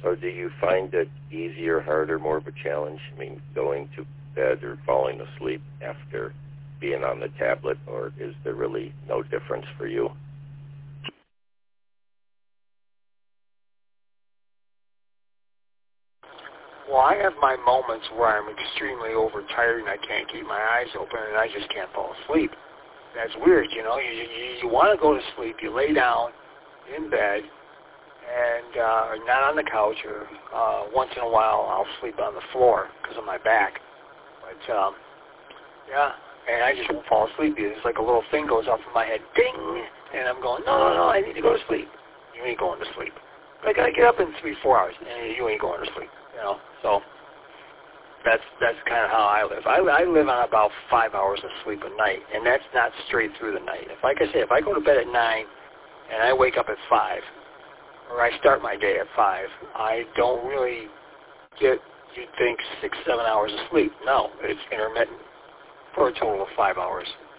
So do you find it easier, harder, more of a challenge? I mean, going to bed or falling asleep after being on the tablet, or is there really no difference for you? Well, I have my moments where I'm extremely overtired and I can't keep my eyes open and I just can't fall asleep. That's weird, you know. You want to go to sleep, you lay down in bed, and not on the couch, or once in a while I'll sleep on the floor because of my back. But, yeah, and I just won't fall asleep. It's like a little thing goes off in my head, ding, and I'm going, no, I need to go to sleep. You ain't going to sleep. But I got to get up in 3-4 hours, and you ain't going to sleep, you know. So that's kind of how I live. I live on about 5 hours of sleep a night, and that's not straight through the night. Like I say, if I go to bed at 9 and I wake up at 5, or I start my day at 5, I don't really get, you'd think, 6-7 hours of sleep. No, it's intermittent for a total of 5 hours.